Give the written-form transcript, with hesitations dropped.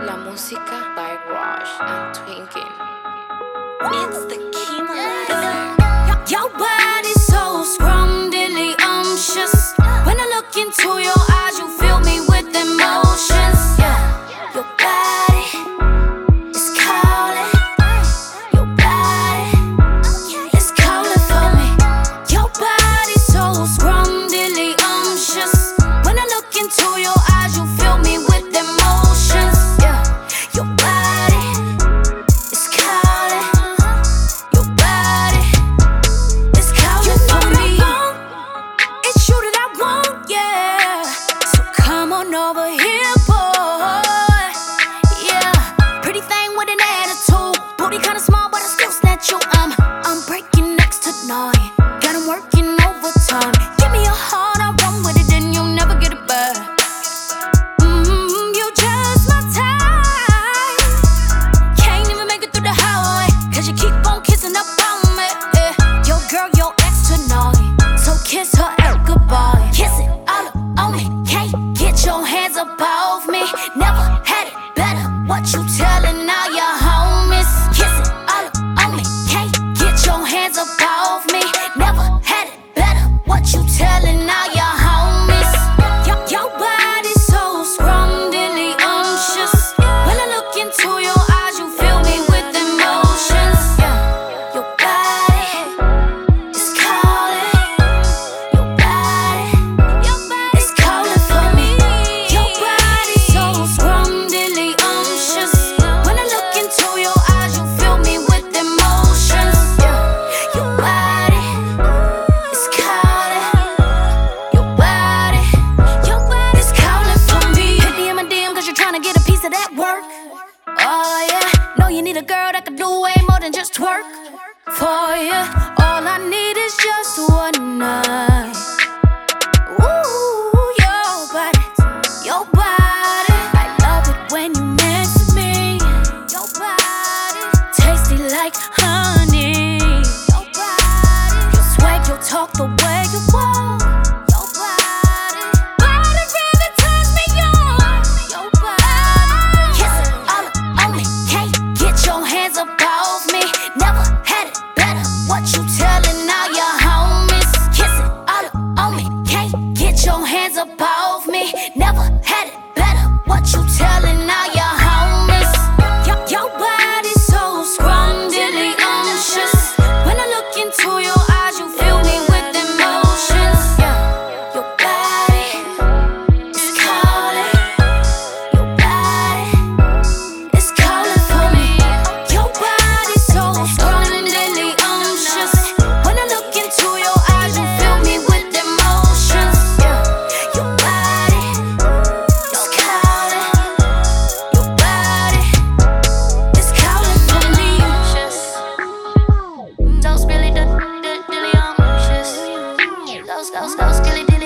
La música by Rush and Twinking. It's the Kima. Your body's so scrumdiddlyumptious. When I look into your eyes, you fill me with emotions. Your body is calling. Your body is calling for me. Your body's so scrumdiddlyumptious. When I look into your eyes, you fill me with emotions. Your body is calling. Your body is calling for me. It's you that I want, yeah. So come on over here, boy. Yeah, pretty thing with an attitude. Booty kinda small, but I still snatch you. I'm breaking next tonight. Got 'em working overtime. Give me your heart, I'll run with it, and you'll never get it back. You just my type. Can't even make it through the highway, 'cause you keep on kissing up on me. Your girl, your ex tonight, so kiss her out goodbye. Kiss it all up on me, can't get your hands up off me. Never had it better, what you telling all your homies? Kiss it all up on me, can't get your hands up off me. Never had it better, what you telling all your homies? Your body's so scrumdiddlyumptious. When I look into your eyes, you fill me with emotions. Your body is calling. Your body is calling for me. Your body's so scrumdiddlyumptious. When I look into your eyes, you fill me with emotions. Your body is calling. Your body is calling for me. Hit me in my DM 'cause you're trying to get a piece of that work. Oh yeah, know you need a girl that can do way more than just twerk for you. All I need is just one night. Ooh, your body, your body. I love it when you next to me. Your body, tasty like honey. Your body, your swag, your talk, the way you walk. Your body really turns me on. Your body, kiss it all up on me, can't get your hands up off me. Never had it better, what you telling all your homies? Kiss it all up on me, can't get your hands up off me. Never had it better, what you telling all your homies? Your body's so scrumdiddlyumptious. When I look into your eyes, you fill me with emotions. Your body is calling. Your body is calling for me. Your body's so scrumdiddlyumptious. When I look into your eyes, you fill me with emotions. Your body is calling. Your body is calling for me. So skilly, dilly, umptious. Go, skilly,